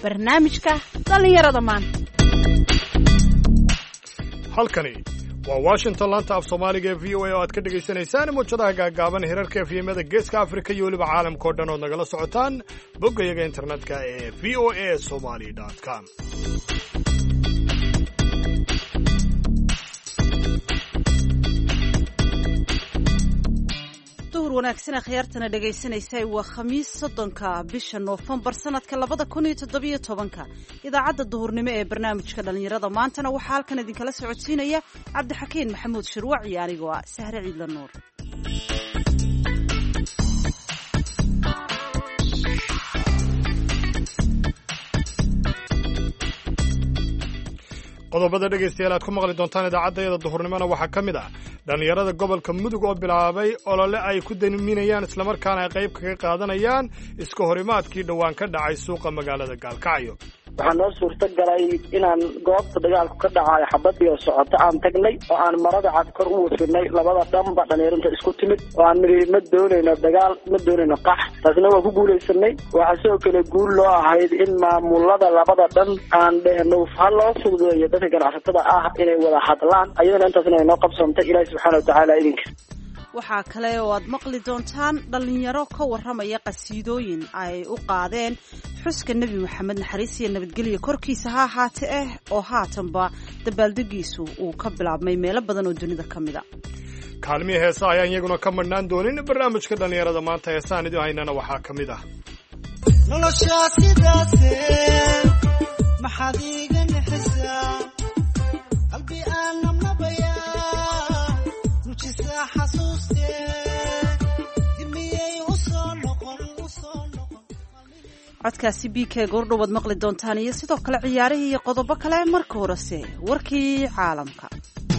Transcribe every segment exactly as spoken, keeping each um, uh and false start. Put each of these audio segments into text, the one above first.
barnaamijka dhalinyarada maanta. halkani waa Washington laanta af Soomaaliga ee V O A oo aad ka dhageysanaysaan muujadaha gaagaaban hirarka F M-da Geeska Afrika iyo waliba caalamka oo dhan oo nagala socotaan boggayaga internetka ee v o a somali dot com. wanaagsan khiyaartana dhageysanaysa waa khamiis soddonka bisha Noofambar sanadka labada kun iyo toddoba iyo tobanka. idaacadda duhurnimo ee barnaamijka dhalinyarada maantana waxaa halkan idinkala socodsiinaya Cabdixakiin Maxamuud Shirwac iyo anigoo ah Sahre Ciidla Nuur. qodobada dhegeystayaal aad ku maqli doontaan idaacaddayada duhurnimona waxaa ka mid ah dhalinyarada gobolka mudug oo bilaabay olole ay ku daniminayaan islamarkaana ay qayb kaga qaadanayaan iska horimaadkii dhowaan ka dhacay suuqa magaalada Gaalkacyo. waxaa noo suurta galay inaan goobta dagaalku ka dhacayo xabadii oo socota aan tagnay oo aan marada cad kor u wafinay labada dhanba dhalinyarada isku timid oo aan niri ma doonayno dagaal ma doonayno qax taasna waa ku guulaysanay. waxaa sidoo kale guul loo ahayd in maamulada labada dhan aan dhehno hal loo fududeeyo dadka ganacsatada ah inay wada hadlaan ayadana intaasna ay noo qabsantay ilaahay subxaana watacaala idinka. waxaa kale oo aad maqli doontaan dhalinyaro ka warramaya qasiidooyin ay u qaadeen xuska nebi maxamed naxariis iyo nabadgelyo korkiisa ha ahaate ah oo haatanba dabaaldegiisu uu ka bilaabmay meelo badan oo dunida ka mid a. kaalmihii heesaha ayaan iyaguna ka madhnaan doonin barnaamijka dhalinyarada maanta heesaan idin haynana waxaa ka mid ah noloshaa sidaase maxaad iiga naxisaa qalbi aan nabnabaya nujisaa xasuustee dimiyey u soo noqon u soo noqon. codkaasi b k goordhowaad maqli doontaan iyo sidoo kale ciyaarihii iyo qodobo kale. marka horese warkii caalamka.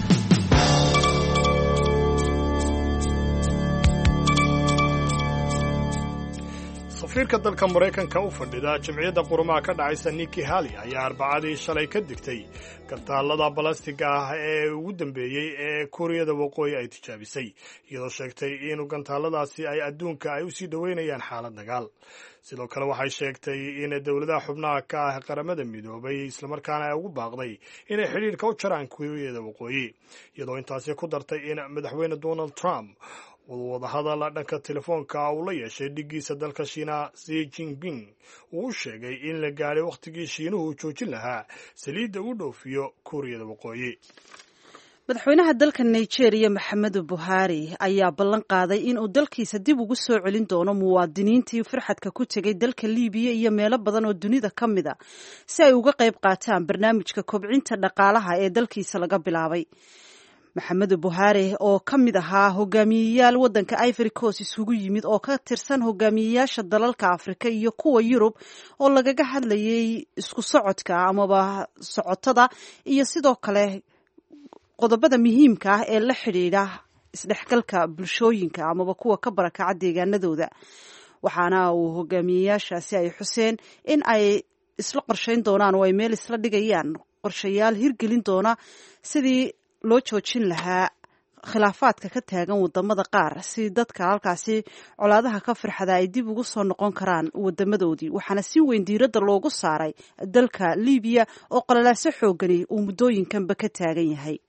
safiirka dalka Mareykanka u fadhida jamciyadda qurumaha ka dhacaysa Nikki Haley ayaa arbacadii shalay ka digtay gantaalada balastiga ah ee ugu dambeeyey ee Kuuriyada Waqooyi ay tijaabisay iyadoo sheegtay in gantaaladaasi ay adduunka ay u sii dhaweynayaan xaalad dagaal. sidoo kale waxay sheegtay in dawladaha xubnaha ka ah qaramada midoobay islamarkaana ay ugu baaqday inay xidhiirka u jaraan Kuuriyada Waqooyi iyadoo intaasi ku dartay in madaxweyne Donald Trump wadahadal dhanka telefoonka uu la yeeshay dhigiisa dalka Shiina Xi Jinping uu sheegay in la gaaray waqtigii Shiinuhu joojin lahaa saliidda uu dhoofiyo Kuuriyada Waqooyi. madaxweynaha dalka Nigeria Maxamedu Buhari ayaa ballan qaaday in uu dalkiisa dib ugu soo celin doono muwaadiniintii farxadka ku tegay dalka Liibiya iyo meelo badan oo dunida ka mid ah si ay uga qayb qaataan barnaamijka kobcinta dhaqaalaha ee dalkiisa laga bilaabay. Maxamedu Buhari oo ka mid ahaa hogaamiyeyaal waddanka Ivory Coast isugu yimid oo ka tirsan hogaamiyeyaasha dalalka Afrika iyo kuwa Yurub oo lagaga hadlayay isku socodka amaba socotada iyo sidoo kale qodobada muhiimka ah ee la xidhiidha isdhexgalka bulshooyinka amaba kuwa ka barakaca deegaanadooda. waxaana uu hogaamiyeyaashaasi ay xuseen in ay isla qorshayn doonaan oo ay meel isla dhigayaan qorshayaal hirgelin doona sidii loo joojin lahaa khilaafaadka ka taagan wadamada qaar si dadka halkaasi colaadaha ka farxada ay dib ugu soo noqon karaan wadamadoodii. waxaana si weyn diiradda loogu saaray dalka Liibiya oo qalalaaso xoogani uu muddooyinkanba ka taagan yahay.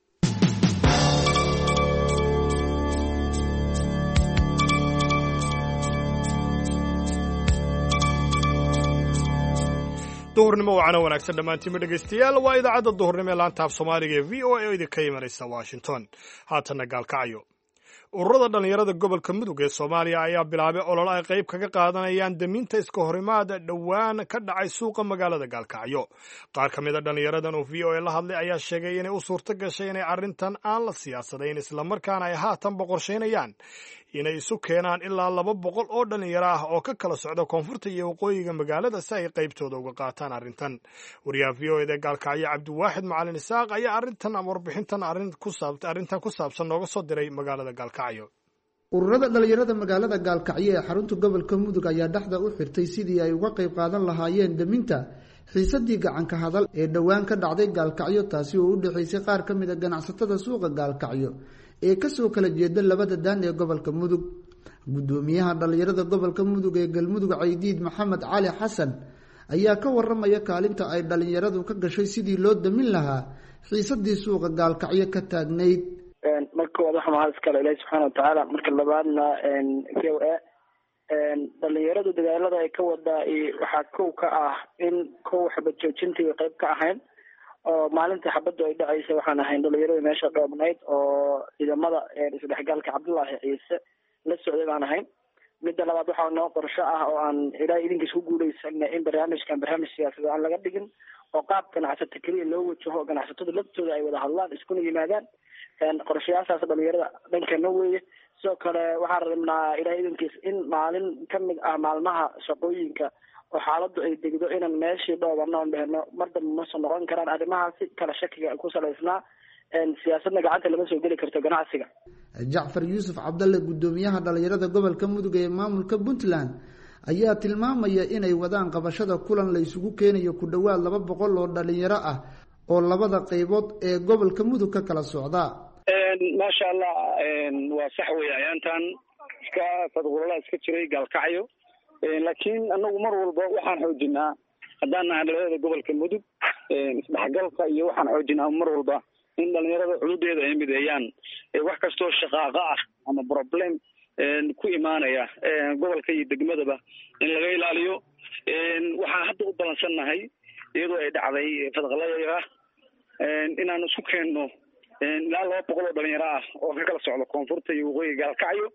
duhurnimo wacana wanaagsan dhammaantiinba dhegaystayaal waa idaacadda duhurnimo ee laanta af Soomaaliga ee V O A oo idinka imanaysa Washington. haatanna Gaalkacyo. ururada dhalinyarada gobolka mudug ee Soomaaliya ayaa bilaabay olole ay qayb kaga qaadanayaan daminta iska horimaada dhowaan ka dhacay suuqa magaalada Gaalkacyo. qaar ka mid a dhalinyaradan oo V O A la hadlay ayaa sheegay inay u suurto gashay inay arrintan aan la siyaasadayn islamarkaana ay haatan boqorsheynayaan inay isu keenaan ilaa laba boqol oo dhalinyaro ah oo ka kala socda koonfurta iyo waqooyiga magaalada si ay qaybtooda uga qaataan arrintan. wariyaha V O A da Gaalkacyo Cabdiwaaxid Macalin Isaaq ayaa arrintan ama warbixintan arrin ku saabsan arrintan ku saabsan nooga soo diray magaalada Gaalkacyo. ururada dhalinyarada magaalada Gaalkacyo ee xarunta gobolka Mudug ayaa dhaxda u xirtay sidii ay uga qayb qaadan lahaayeen daminta xiisadii gacanka hadal ee dhowaan ka dhacday Gaalkacyo taasi oo u dhaxaysay qaar ka mid ah ganacsatada suuqa Gaalkacyo ee ka soo kala jeeda labada daan ee gobolka Mudug. gudoomiyaha dhalinyarada gobolka Mudug ee Galmudug Caydiid Maxamed Cali Xasan ayaa ka waramaya kaalinta ay dhalinyaradu ka gashay sidii loo damin lahaa xiisadii suuqa gaalkacyo ka taagnayd. marka koowaad waxaa mahad iskale ilaahi subxaana watacaala, marka labaadna v o a dhalinyaradu dagaalada ay ka wadaa waxaa kow ka ah in kow xabad joojintii qayb ka ahayn oo maalintii xabaddu ay dhacaysa waxaan ahayn dhalinyarada meesha dhoobnayd oo ciidamada isdhexgaalka cabdullaahi ciise la socday baan ahayn. midda labaad waxaa noo qorsho ah oo aan ilaahay idinkiis ku guuleysana in barnaamijkan barnaamij siyaasadeed aan laga dhigin oo qaab ganacsato keliya loo wajaho oo ganacsatada laftooda ay wada hadlaan iskuna yimaadaan. qorshayaashaas dhalinyarada dhankana weeye. sidoo kale waxaan rabnaa ilaahay idinkiis in maalin kamid ah maalmaha shaqooyinka oo xaaladdu ay degdo inaan meeshii dhoobano on dhehno mar dambe ma soo noqon karaan arrimahaasi kala shakiga ku salaysnaa. siyaasadna gacanta lama soo geli karto ganacsiga. jacfar yuusuf cabdalle guddoomiyaha dhalinyarada gobolka mudug ee maamulka puntland ayaa tilmaamaya inay wadaan qabashada kulan la isugu keenayo ku dhowaad laba boqol oo dhalinyaro ah oo labada qaybood ee gobolka mudug ka kala socda. maasha allah waa sax wey ayaantan iska fadqulala iska jiray gaalkacyo, laakiin anagu mar walba waxaan xoojinaa haddaan nahay dhalinyarada gobolka mudug isdhexgalka iyo waxaan xoojinaa mar walba in dhalinyarada xuduudeeda ay mideeyaan wax kastoo shaqaaqa ah ama problem ku imaanaya gobolka iyo degmadaba in laga ilaaliyo. waxaan hadda u balansannahay iyadoo ay dhacday fadqalayga inaan isku keenno ilaa laba boqol oo dhalinyaro ah oo ka kala socdo koonfurta iyo waqooyiga gaalkacyo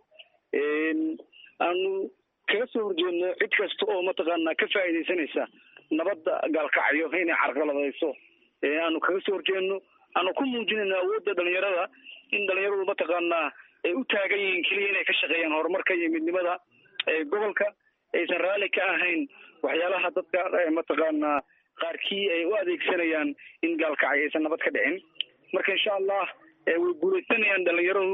aanu kaga soo horjeedno cid kasta oo mataqaanaa ka faa'iidaysanaysa nabadda gaalkacyo inay carqaladayso aanu kaga soo horjeedno. aanu ku muujinayna awoodda dhalinyarada in dhalinyaradu mataqaanaa ay u taagan yihiin keliya inay ka shaqeeyaan horumarka iyo midnimada gobolka, aysan raalli ka ahayn waxyaalaha dadka mataqaanaa qaarkii ay u adeegsanayaan in gaalkacyo aysan nabad ka dhicin. marka insha allah way guuleysanayaan dhalinyaradu.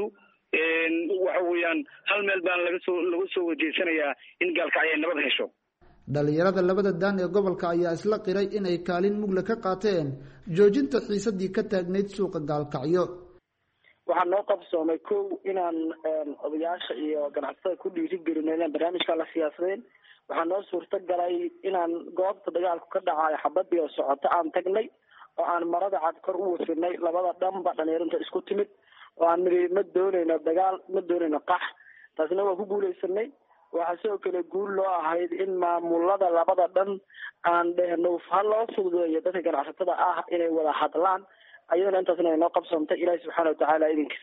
waxa weeyaan hal meel baan laga soo lagu soo wajeesanayaa in gaalkacyo ay nabad hesho. dhalinyarada labada daan ee gobolka ayaa isla qiray inay kaalin mugla ka qaateen joojinta xiisadii ka taagnayd suuqa gaalkacyo. waxaa noo qabsoomay kow inaan odayaasha iyo ganacsatada ku dhiirigelino inaan barnaamijka la siyaasadeen. waxaa noo suurta galay inaan goobta dagaalku ka dhacayo xabadii oo socoto aan tagnay oo aan marada cad kor u wafinay labada dhanba dhalinyarinta isku timid oo aan niri ma doonayno dagaal ma doonayno qax. taasina waa ku guuleysanay. waxaa sidoo kale guul loo ahayd in maamulada labada dhan aan dhehno ha loo fududeeyo dadka ganacsatada ah inay wada hadlaan. ayadana intaasna ay noo qabsoontay ilaahi subxaana watacaala idinkiis.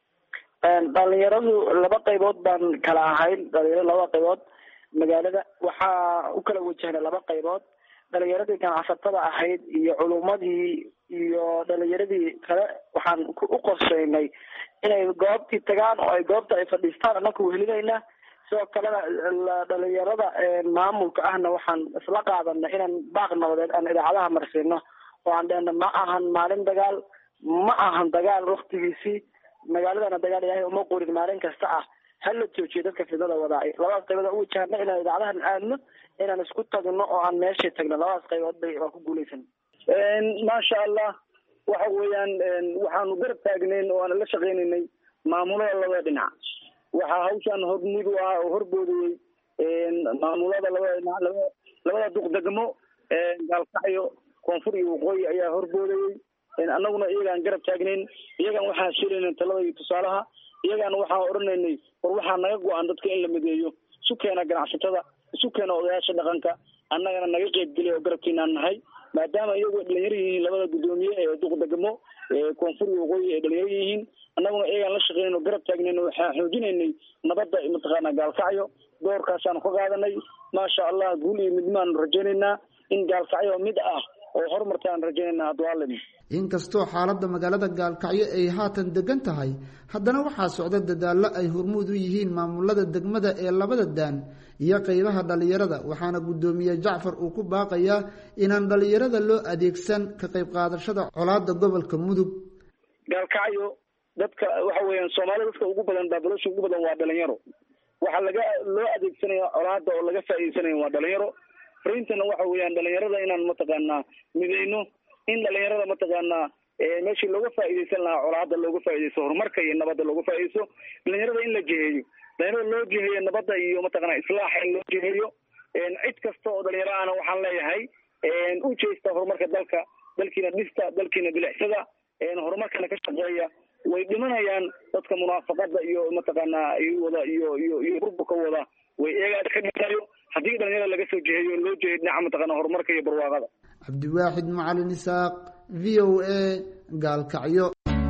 dhalinyaradu laba qaybood baan kala ahayn. dhalinyarada labada qaybood magaalada waxaa u kala wajahnay laba qaybood. dhalinyaradii ganacsatada ahayd iyo culumadii iyo dhalinyaradii kale waxaan u qorsheynay inay goobtii tagaan oo ay goobta ay fadhiistaan annaga wehelineynaa. sidoo kalena dhalinyarada maamulka ahna waxaan isla qaadanay inaan baaq nabadeed aan idaacadaha marsiino oo aan dhehno ma ahan maalin dagaal, ma ahan dagaal waktigiisii, magaaladana dagaal ilaahay uma qorin maalin kasta ah, hala joojiyo dadka fidnada wadaay. labadaas qaybood u wajahna inaan idaacadahan aadno inaan isku tagno oo aan meeshii tagno. labadaas qaybood bay waa ku guuleysan. maasha allah waxa weeyaan waxaanu garab taagnayn oo aan la shaqaynaynay maamulada labada dhinac. waxaa hawshaan hormud u ah oo horboodayey maamulada labada dhinac labada duqdegmo gaalkacyo koonfur iyo waqooyi ayaa horboodayey. annaguna iyagaan garab taagnayn, iyagaan waxaan sheelayna talada iyo tusaalaha, iyagaana waxaan odhanaynay war waxaa naga go-an dadka in la mideeyo, isu keena ganacsatada, isu keena odayaasha dhaqanka, annagana naga qeybgeliya oo garabkiinaan nahay. maadaama iyagu dhalinyaro yihiin labada guddoomiye ee duqdegmo koonfur iyo waqooyi ay dhalinyaro yihiin, annaguna iyagaan la shaqeynayn oo garab taagnayn oo waxaan xoojinaynay nabadda mataqaanaa gaalkacyo. doorkaasaanu ka qaadanay. maasha allah guul iyo midmaanu rajaynaynaa in gaalkacyo mid ah oo horumartaan rajaynayna adwaalin. inkastoo xaaladda magaalada gaalkacyo ay haatan degan tahay, haddana waxaa socda dadaallo ay hormuud u yihiin maamulada degmada ee labada daan iyo qaybaha dhalinyarada. waxaana guddoomiye jacfar uu ku baaqayaa inaan dhalinyarada loo adeegsan ka qayb qaadashada colaada gobolka mudug. gaalkacyo dadka waxa weeyaan soomaalida dadka ugu badan baabalosha ugu badan waa dhalinyaro. waxaa laga loo adeegsanaya colaada oo laga faa'iidaysanaya waa dhalinyaro. farintana waxa weeyaan dhalinyarada inaan mataqaanaa mideyno, in dhalinyarada mataqaanaa meeshii looga faa'iidaysan lahaa colaada looga faa'iidaysto, horumarka iyo nabadda looga faa'iidaysto. dhalinyarada in la jiheeyo, dhalinyarada loo jiheeyo nabadda iyo mataqaanaa islaaxa in loo jiheeyo. cid kasta oo dhalinyaro ahna waxaan leeyahay u jeesta horumarka dalka dalkiina dhista dalkiina bilicsada horumarkana ka shaqeeya way dhimanayaan dadka munaafaqada iyo mataqaanaa wada iyo iyo iyo burburka wada way eegaa ka dhinayo haddii dhalinyarada laga soo jeheeyo loo jeeyo dhinaca mataqaanaa horumarka iyo barwaaqada. cabdiwaaxid macalin isaaq v o a gaalkacyo.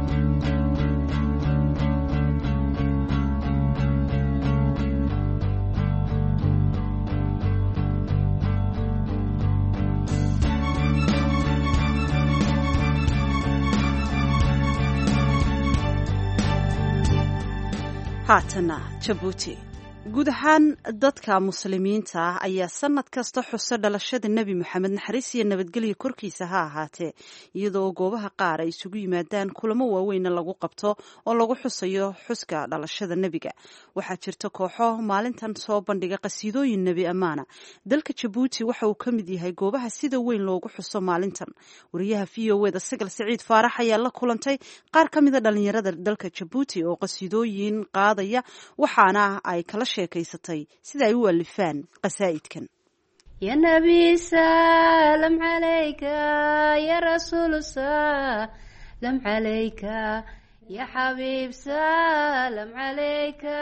haatana jabuuti guud ahaan dadka muslimiinta ah ayaa sanad kasta xusa dhalashada nebi moxamed naxariis iyo nabadgelyo korkiisa ha ahaatee iyadoo goobaha qaar ay isugu yimaadaan kulamo waaweynna lagu qabto oo lagu xusayo xuska dhalashada nebiga. waxaa jirta kooxo maalintan soo bandhiga qasiidooyin nebi ammaana. dalka jabuuti waxa uu ka mid yahay goobaha sida weyn loogu xuso maalintan. wariyaha v o eda sagal siciid faarax ayaa la kulantay qaar ka mida dhalinyarada dalka jabuuti oo qasiidooyin qaadaya waxaana ay kala sheekaysatay sida ay u alifaan qasaa'idkan. ya nabi salam calayka ya rasuul salam calayka ya xabiib salam calayka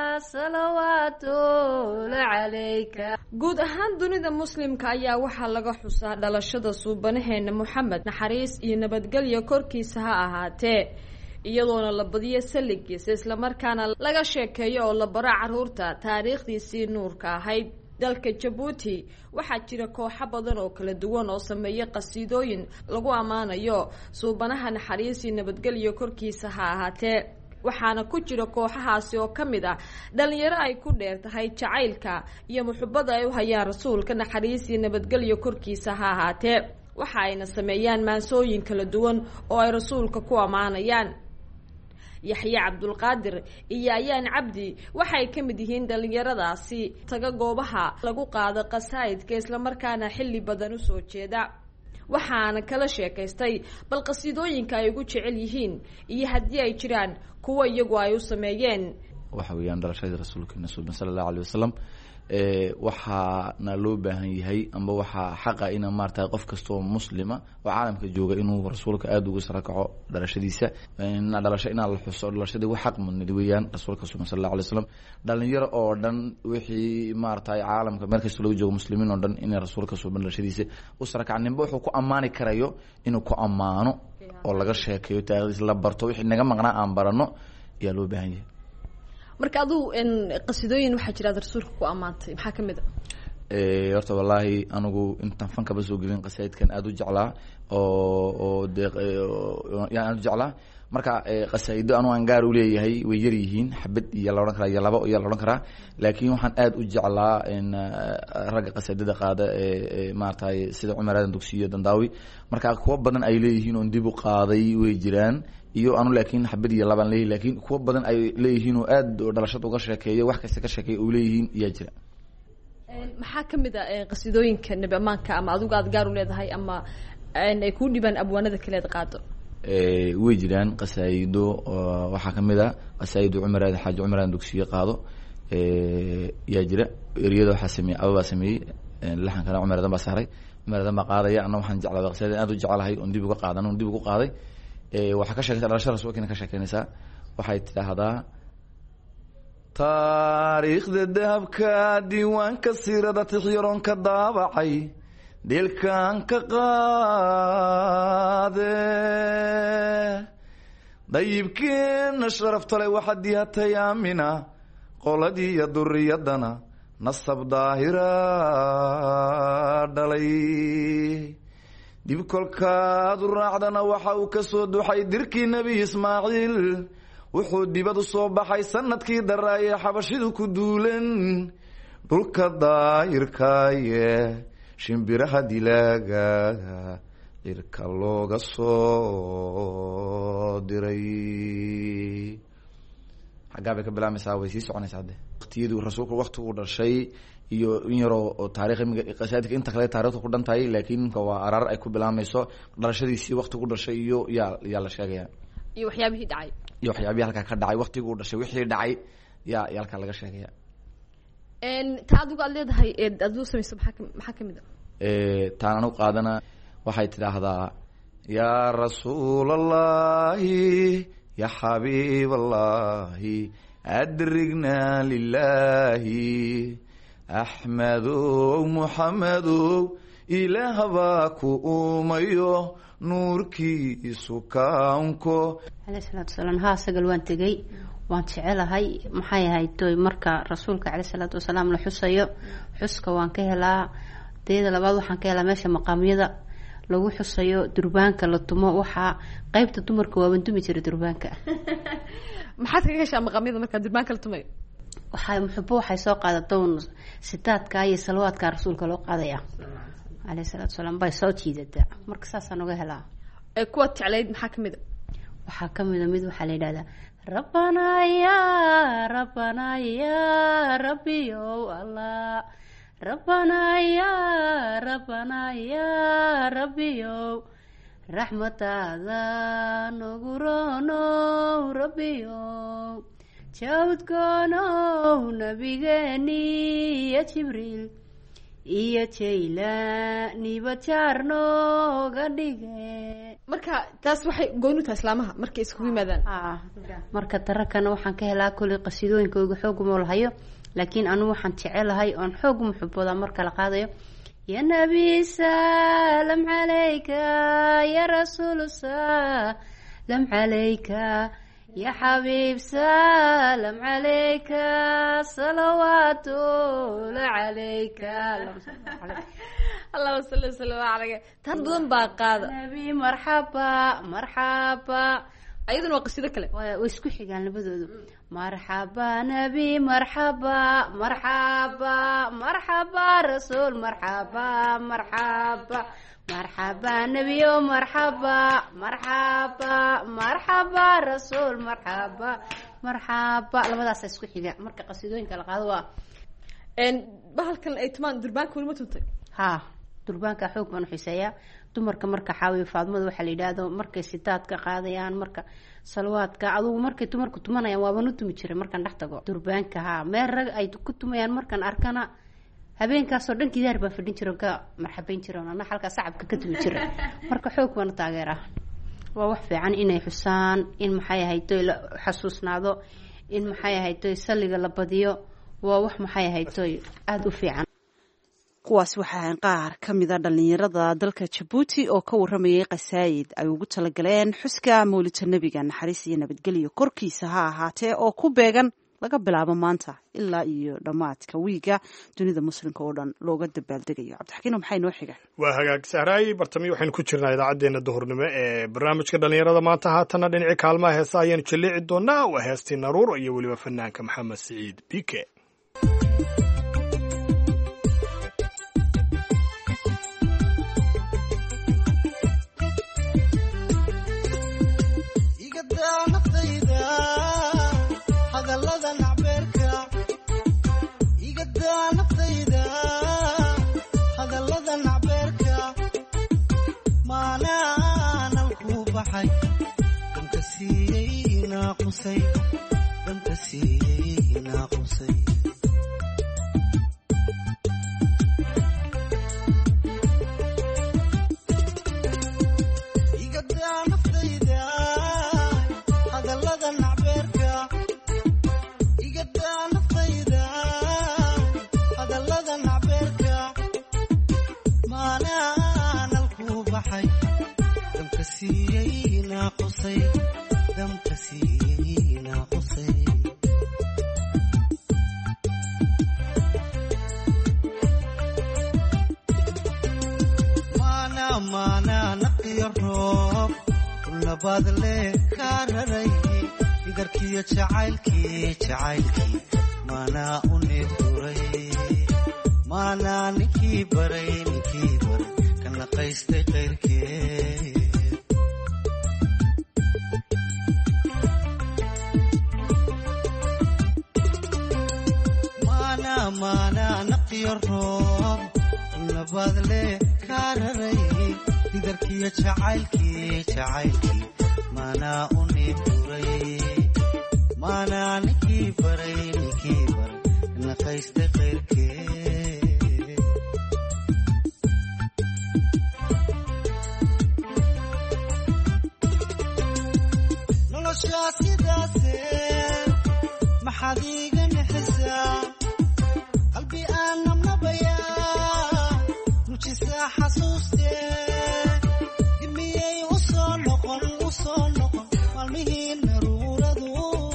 salawaatullahi calayka. guud ahaan dunida muslimka ayaa waxaa laga xusaa dhalashada suubanaheena moxamed naxariis iyo nabadgelyo korkiisa ha ahaatee iyadoona la badiyo saligiisa islamarkaana laga sheekeeyo oo la bara caruurta taariikhdiisii nuurka ahayd. dalka jabuuti waxaa jira kooxo badan oo kala duwan oo sameeya qasiidooyin lagu ammaanayo suubanaha naxariis iyo nabadgelyo korkiisa ha ahaatee waxaana ku jira kooxahaasi oo ka mid ah dhalinyaro ay ku dheer tahay jacaylka iyo muxubada ay u hayaan rasuulka naxariis iyo nabadgelyo korkiisa ha ahaatee waxa ayna sameeyaan maansooyin kala duwan oo ay rasuulka ku ammaanayaan. yaxye cabdulqaadir iyo ayaan cabdi waxay ka mid yihiin dhalinyaradaasi taga goobaha lagu qaado qasaa'idka islamarkaana xilli badan usoo jeeda. waxaana kala sheekaystay bal qasiidooyinka ay ugu jecel yihiin iyo haddii ay jiraan kuwa iyagu ay u sameeyeen. waxa weeyaan dhalashadii rasuulkeena suuban sala allahu alayh wasalam waxaana loo baahan yahay amba waxaa xaqa ina maarata qof kastoo muslima oo caalamka jooga inuu rasuulka aada uga sarakaco dhalashadiisa dhalasho inaa la xuso dhalashadii wax xaq mudnid weeyaan rasuulka suuban sala allahu alay wasalam. dhalinyaro oo dhan wixii maarata caalamka meel kasta lagu joogo muslimiin oo dhan inay rasuulka suuban dhalashadiisa u sarakaca ninba wuxuu ku ammaani karayo inuu ku ammaano oo laga sheekeeyo taariikhdiisa la barto wixii naga maqnaa aan barano ayaa loo baahan yahay. marka aduu qasidooyin waxaa jira ad rasuulka ku ammaantay maxaa kamid a horta wallaahi anigu intaan fankaba soo gelin qasaidkan aada u jeclaa oo oo de yaan aada u jeclaa marka qasaido anu aan gaar uleeyahay way yar yihiin xabad iyo la odhan karaa iyo laba iyo la odhan karaa laakiin waxaan aada u jeclaa ragga qasaidada qaada ee maaragtay sida cumar aadan dugsiyo dandaawi marka kuwa badan ay leeyihiin oon dib u qaaday way jiraan iyo anu laakiin xabad iyo labaan leeyahy lakin kuwa badan ay leeyihiin oo aada dhalashada uga sheekeeyo wax kasta ka sheekeeya u leeyihiin iyaa jira. maxaa kamid a qasidooyinka nebi amaanka ama adigu aada gaar u leedahay ama ay kuu dhibaan abwaanada kaleed qaado? way jiraan qasaa'ido waxaa kamid a qasaa'ido cumar aadan xaaji cumar aadan dugsiyo qaado yaa jira eriyada waxaa sameeyey ababaa sameeyey laxankana cumar aadan baa saaray cumar aadan baa qaadaya ana waxaan jeclaa qasaa'idan aada u jeclahay oon dib uga qaadan oon dib ugu qaaday. waxaa ka sheekaysa dhalashada rasuulkeena ka sheekeynaysaa waxay tidhaahdaa taariikhda dahabka diiwaanka siirada tixyaroon ka daabacay dheelkaan ka qaade dayibkeena sharaftale waxaa dihatay aamina qoladii iyo duriyadana nasab daahira dhalay dib kolkaad u raacdana waxa uu ka soo duxay dirkii nebi ismaaciil wuxuu dibad u soo baxay sanadkii daraayee xabashidu ku duulen dhulka daayirkaaye shimbiraha dilaaga cirka looga soo diray. xaggaa bay ka bilaabmaysaa way sii soconaysaa hadde waktiyadii rasuulku waktigu dhashay iyo in yaroo oo taarikh qasaidka inta kale taarikhda ku dhan tahay laakiin imka waa araar ay ku bilaabmayso dhalashadiisii waktigu dhashay iyo yaa yaa la sheegaya iyo waxyaabihii dhacay iyo waxyaabihii halkaa ka dhacay waktiguu dhashay wixii dhacay yaa yaa halkaa laga sheegaya. taa adigu aad leedahay aad u samayso maxaa maxaa kamid a taan anu qaadana waxay tidhaahdaa yaa rasuul allahi ya xabiib allahi adrigna lilahi axmedow muxamedow ilaah baa ku uumayo nuurkiisu kaunko alayhi salaatu wasalaam haa sagal waan tegey waan jecelahay maxay ahayd toy marka rasuulka alayhi salaatu wasalaam la xusayo xuska waan ka helaa teeda labaad waxaan ka helaa meesha maqaamyada lagu xusayo durbaanka la tumo waxaa qaybta dumarka waa bandumi jiray durbaanka maxaad kaga heshaa maqaamyada marka durbaanka la tumayo waxay muxubo waxay soo qaadatoon sitaadka iyo salawaadka rasuulka loo qaadaya alayhi salaatu wasalaam bay soo jiidataa marka saasaan uga helaa ee kuwa jeclayd maxaa kamid a waxaa kamid a mid waxaa la yidhahdaa rabbana ya rabbana ya rabbiyow allah rabbana ya rabbana ya rabbiyow raxmataada nagu roonow rabbiyow jawdkoonow nabigeeni iyo jibriil iyo jaylaniba jaar nooga dhige marka taas waxay goonitaa islaamaha markay iskugu yimaadaan marka tarakana waxaan ka helaa kulli qasiidooyinkooga xooguma lahayo laakiin anu waxaan jecelahay oon xoog muxubooda marka la qaadayo ya nabi salam calayka ya rasuul salam calayka ya xabiib salam calayka salawaatullah calayka allahuma salli wasalam calayka tan badan baa qaada nabi marxaba marxaba ayaduna waa qasiido kale way isku xigaan labadoodu marxaba nabi marxaba marxaba marxaba rasuul marxaba marxaba marxaba nabiyo marxaba marxaba marxaba rasuul marxaba marxaba labadaas isku xiga marka qasiidooyinka la qaado waa een bahalkan ay tumaan durbaanka weli ma tuntay ha durbaanka xoog baan u xiiseeyaa dumarka marka xaawiyo faadmada waxaa la yidhaahdo markay sitaadka qaadayaan marka salawaadka adugu markay dumarku tumanayaan waaban u tumi jiray markaan dhex tago durbaanka haa meel rag ay ku tumayaan markaan arkana habeenkaasoo dhan gidaar baa fadhin jiro ka marxabayn jiroon ana halkaa sacabka ka tumi jira marka xoog baan u taageeraa waa wax fiican inay xusaan in maxay ahaytoy la xasuusnaado in maxay ahaytoy salliga la badiyo waa wax maxay ahaytoy aada u fiican kuwaas waxaa qaar ka mida dhallinyarada dalka jabuuti oo ka waramayay qasaayid ay ugu talagaleen xuska mawlidka nebiga naxariis iyo nabadgelyo korkiisa ha ahaatee oo ku beegan laga bilaabo maanta ilaa iyo dhammaadka wiiga dunida muslimka oo dhan looga dabaaldegayo cabdixakiin maxay noo xiga waa hagaag sahraay bartami waxaynu ku jirnaa idaacaddeenna duhurnimo ee barnaamijka dhallinyarada maanta haatana dhinaci kaalmaha heesa ayaanu jalleeci doonaa waa heestii naruur iyo weliba fanaanka maxamed siciid bike mana ninkii baray ninkii baray naqaysta qeyrkee noloshaa sidaase maxaad iiga nixisaa qalbi aan nabnabayaa nujisaa xasuustee dib miyay u soo noqon u soo noqon maalmihii naruuradu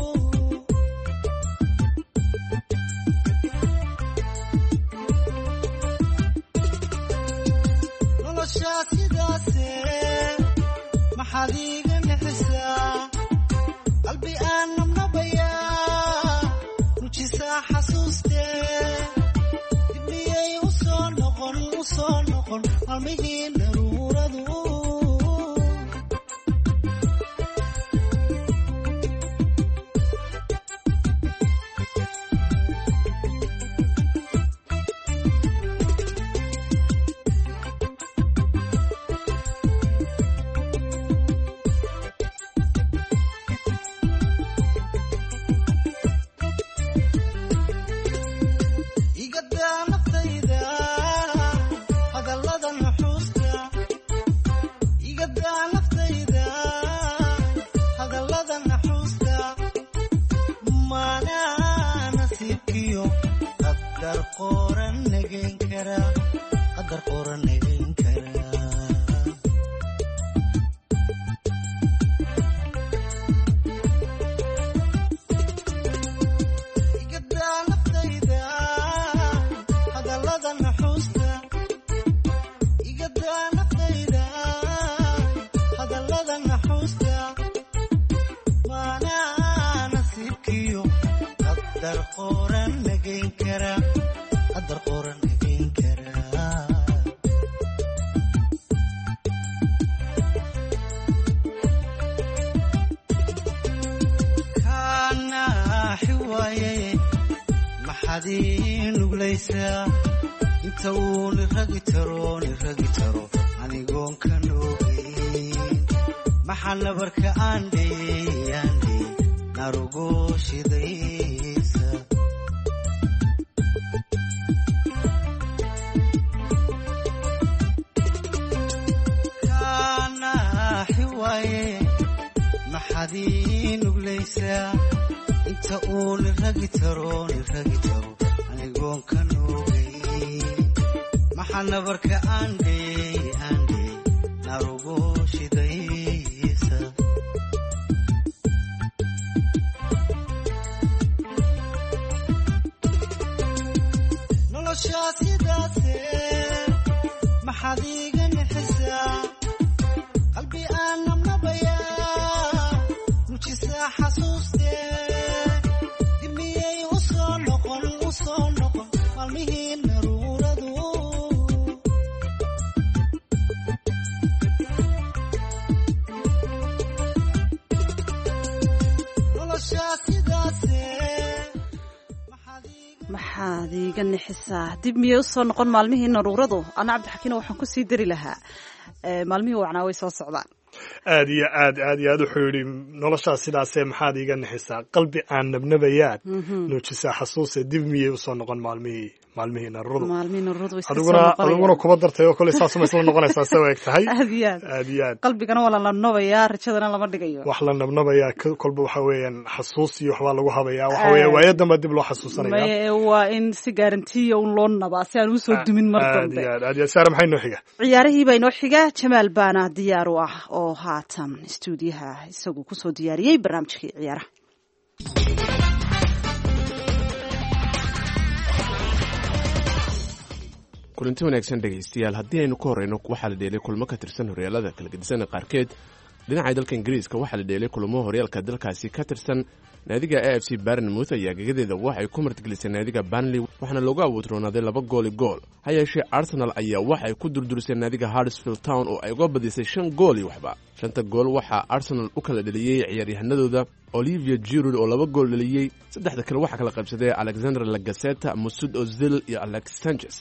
noloshaa sidaase maxaad iiga nixisaa qalbi aan nabnabayaa nujisaa xasuustee dib miyay u soo noqon u soo noqon maalmihii naruuradu igadaa naftayda hadallada nuxuusta igadaa naftayda hadallada naxuusta maanaa nasiibkiyo qadar qoran nageyn kara qadar qoran nageyn kara igadaa naftayda hadallada naxuusta igadaa naftayda hadallada naxuusta maanaa nasiibkiyo qadar qoran nageyn kara qadar qoran nageyn kara kaanaaxi waaye maxaad ii nuglaysaa inta uu niragi taro niragi taro anigoon ka noogeyn maxaa nabarka aan dheyey aan dheyey narugo shidaysa kaanaaxi waaye maxaad ii nuglaysaa inta uu niragi taro niragi taro anigoon ka noogeyn maxaa nabarka aan dheyey aan dheyey narugo shidaysa noloshaa sidaase maxaad iiga nixisaa qalbi aan nabnabayaa nujisaa xasuustee dib miyay u soo noqon u soo noqon maalmihii naruuradu noloshaa sidaase maxaad iiga nixisaa dib miyay usoo noqon maalmihii naruuradu ana cabdixakiino waxaan kusii dari lahaa maalmihii wacnaa way soo socdaan aad iyo aad aad iyo aad wuxuu yidhi noloshaas sidaasee maxaad iiga nixisaa qalbi aan nabnabayaad nuujisaa xasuuse dib miyay usoo noqon maalmihii maalmihii naruuradu maalmihii naruuradu way iska soo adiguna noqonayaan. adiguna kuba dartay oo kole saasuma isla noqonaysaa se eg tahay aad iyo aad aad iyo aad qalbigana waa la nabnabayaa rajadana lama dhigayo wax la nabnabayaa k- kolba waxa weeyaan xasuus iyo waxbaa lagu habayaa waxa weeye waayo damba dib loo xasuusanaya maye waa in si garantiya un loo nabaa si aan usoo dumin mar aad dambe iyo aad aad iyo aad saare maxay noo xiga ciyaarihii baa inoo xiga jamaal baana diyaar u ah oo haatan stuudiyaha isagu kusoo diyaariyey barnaamijkii ciyaaraha kulanti wanaagsan dhegaystayaal haddii aynu ka horeyno waxaa la dheelay kulmo ka tirsan horyaalada kala gedisan qaarkeed dhinaca dalka ingiriiska waxaa la dheelay kulamo horyaalka dalkaasi ka tirsan naadiga a f c barnmouth ayaa gegadeeda waxay ku martigelisay naadiga banley waxaana loogu awoodroonaaday laba gooli gool ha yeeshee arsenal ayaa waxay ku durdurisay naadiga hardsfield town oo ay uga badisay shan gool iyo waxba shanta gool waxaa arsenal u kala dheliyey ciyaaryahanadooda olivia jirud oo laba gool dheliyey saddexda kale waxaa kala qaybsaday alexander lagaseta musud ozil iyo alex sanchez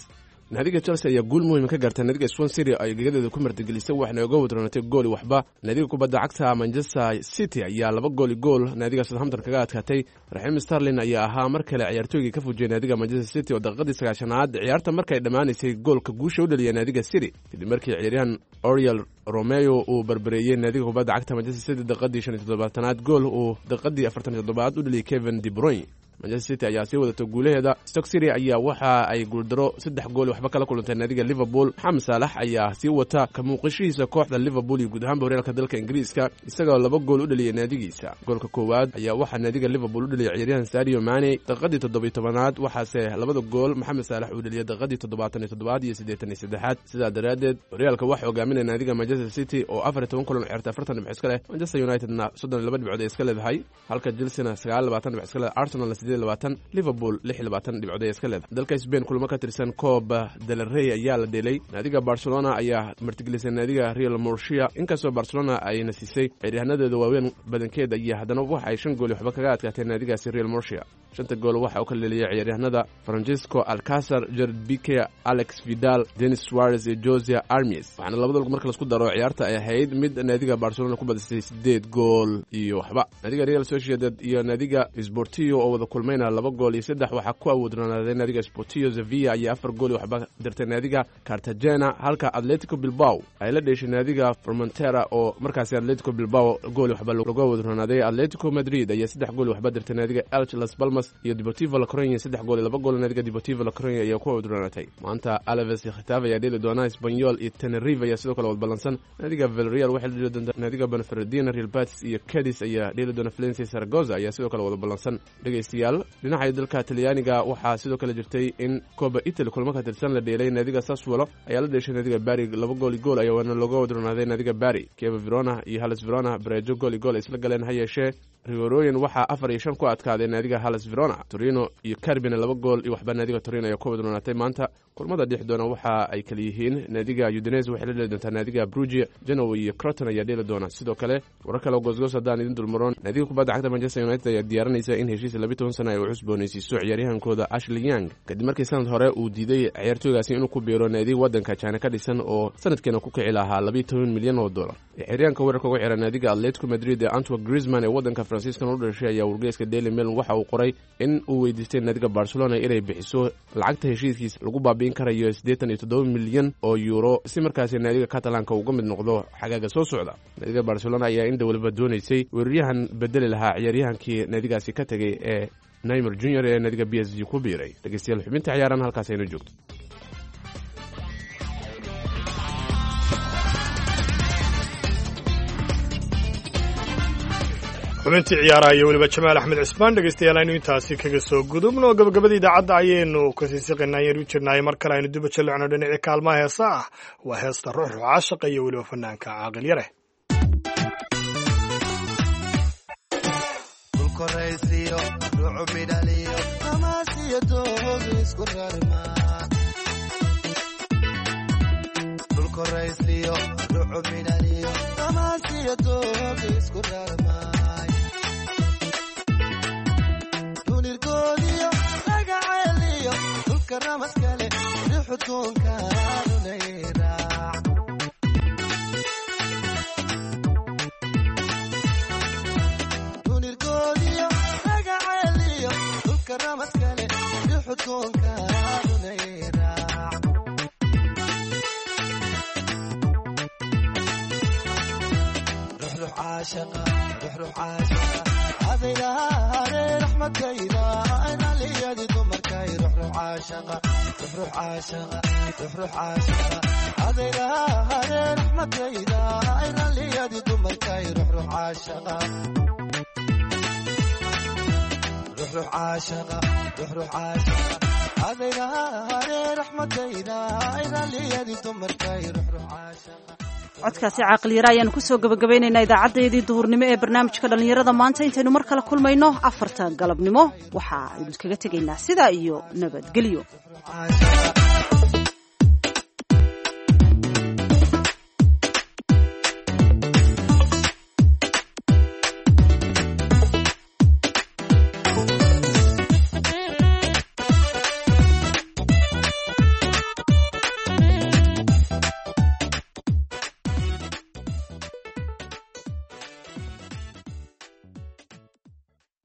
naadiga Chelsea ayaa guul muhiim ka gaartay naadiga Swansea City ay gegadeeda ku martigelisay waxna uga wadroonatay gool waxba. Naadiga kubadda cagta Manchester City ayaa laba gool gool naadiga Southampton kaga adkaatay. Raheem Sterling ayaa ahaa mar kale ciyaartooyga ka fujiyay naadiga Manchester City oo daqiiqadii sagaashanaad ciyaarta markay dhamaanaysay goolka guusha u dhaliyay naadiga City kadib markii ciyaaryahan Oriol Romeo uu barbareeyay naadiga kubadda cagta Manchester City daqiiqadii shan iyo toddobaatanaad gool uu daqiiqadii afartan iyo toddobaad u dhaliyay Kevin De Bruyne. Manchester City ayaa sii wadato guulaheeda. Stoke City ayaa waxa ay guuldaro saddex gool waxba kala kulantay naadiga Liverpool. Mohamed Salah ayaa sii wata ka muuqashihiisa kooxda Liverpool iyo guud ahaan horyaalka dalka Ingiriiska isagoo laba gool u dhaliyay naadigiisa. Goolka koowaad ayaa waxa naadiga Liverpool u dhaliyay ciyaaryahan Sadio Mane daqiiqadii toddoba iyo tobanaad waxaase labada gool Mohamed Salah uu dhaliyay daqiiqadii toddobaatan iyo toddobaad iyo siddeetan iyo saddexaad. Sidaa daraadeed horyaalka waxa hogaaminaya naadiga Manchester City oo afar iyo toban kulan ciyaartay afartan dhibcood iska leh. Manchester United-na soddon iyo laba dhibcood iska leedahay halka Chelsea-na sagaal iyo labaatan dhibcood iska leh. Arsenal siddeed iyo labaatan Liverpool lix iyo labaatan dhibcood iska leedahay. Dalka Spain kulamo ka tirsan Copa del Rey ayaa la dheelay. Naadiga Barcelona ayaa martigelisay naadiga Real Murcia inkastoo Barcelona ay nasisay ciyaaryahanadooda waaweyn badankeed ayaa haddana waxa ay shan gool waxba kaga adkaatay naadigaasi Real Murcia. Shanta gool waxa uu ka leeliyay ciyaaryahanada Francisco Alcázar, Gerard Piqué, Alex Vidal, Denis Suarez iyo Jose Armies. Waxaana labada gool marka la isku daro ciyaarta ay ahayd mid naadiga Barcelona ku badisay siddeed gool iyo waxba. Naadiga Real Sociedad iyo naadiga Sportivo oo wada kulmayna laba gool iyo saddex waxa ku awoodnaaday naadiga Sportivo. Sevilla ayaa afar gool iyo waxba dirtay naadiga Cartagena halka Atletico Bilbao ay la dheeshay naadiga Formentera oo markaas Atletico Bilbao gool waxba lagu awoodnaaday. Atletico Madrid ayaa saddex gool waxba dirtay naadiga Elche Las Palmas iyo Deportivo La Coruña saddex gool laba gool naadiga Deportivo La Coruña ayaa ku awoodnaatay. Maanta Alaves iyo Getafe ayaa dheli doona. Espanyol iyo Tenerife ayaa sidoo kale wada balansan. Naadiga Villarreal waxay dheli doontaa naadiga Benfica, Real Betis iyo Cadiz ayaa dheli doona. Valencia Zaragoza ayaa sidoo kale wada balansan. Dhageystayaal dhinaca dalka Talyaaniga waxaa sidoo kale jirtay in Copa Italy kulamo ka tirsan la dheelay. Naadiga Sassuolo ayaa la dheeshay naadiga Bari laba gool gool ayaa wana looga wadronaaday naadiga Bari. Chievo Verona iyo Hellas Verona Brejo gool gool isla galeen ha yeeshee Rigoroyin waxaa afar iyo shan ku adkaaday naadiga Hellas Verona. Torino iyo Carbine laba gool iyo waxba naadiga Torino ayaa ku wadronaatay. Maanta kulmada dhexdoona waxa ay kala yihiin naadiga Udinese waxay la dheeli doontaa naadiga Perugia, Genoa iyo Crotone ayaa dheeli doona. Sidoo kale warar kale oo goosgoos haddaan idin dulmaroon naadiga kubadda cagta Manchester United ayaa diyaarinaysa in heshiis laba iyo toban sano ay u cusboonaysiiso ciyaaryahankooda Ashley Young kadib markii sanad hore uu diiday ciyaartooygaasi inuu ku biiro naadiga waddanka China ka dhisan oo sanadkeena ku kici lahaa laba iyo toban milyan oo dollar. Ciyaaryahanka weerarka ugu xiran naadiga Atletico Madrid ee Antoine Griezmann ee waddanka Faransiiska u dhashay ayaa wargeyska Daily Mail waxa uu qoray in uu weydiistay naadiga Barcelona inay bixiso lacagta heshiiskiisa lagu baabi'in karayo siddeetan iyo toddoba milyan oo euro si markaasi naadiga Catalanka uga mid noqdo xagaaga soo socda. Naadiga Barcelona ayaa inta waliba doonaysay weeraryahan bedeli lahaa ciyaaryahankii naadigaasi ka tagay ee Neymar Junior ee naadiga P S G ku biiray. Dhageystayaal xubinta ciyaaran halkaas aynu joogto. xubintii ciyaaraha iyo weliba Jamaal Axmed Cismaan dhegeystayaal aynu intaasi kaga soo gudubno gabagabada idaacadda ayaynu kasii siqinaa yar u jirnay mar kale aynu dib u jilcino dhinaca kaalmaha heesa ah waa heesta ruux caashiq iyo weliba fanaanka Caaqil Yare. koraysiyo ruuxu midaliyo amaasiyo doogi isku rarma dul koraysiyo ruuxu midaliyo amaasiyo doogi isku rarma dunirkoodiyo magaceliyo dulka ramaskale ruuxutunka nunayra ramaskale ruuxutunka nunayra ruux caashaqa ruux caashaqa adaylaare raxmadkayda inaliyadi dumarkay ruux caashaqa ruux caashaqa ruux caashaqa adaylaare raxmadkayda inaliyadi dumarkay ruux caashaqa ruux caashaqa ruux caashaqa adaylaare raxmadkayda inaliyadi dumarkay ruux caashaqa. codkaasi Caaqil Yare ayaanu ku soo gabagabaynaynaa idaacadeedii duhurnimo ee barnaamijka dhalinyarada maanta intaynu mar kale kulmayno afarta galabnimo waxaa idin kaga tegaynaa sidaa iyo nabadgelyo.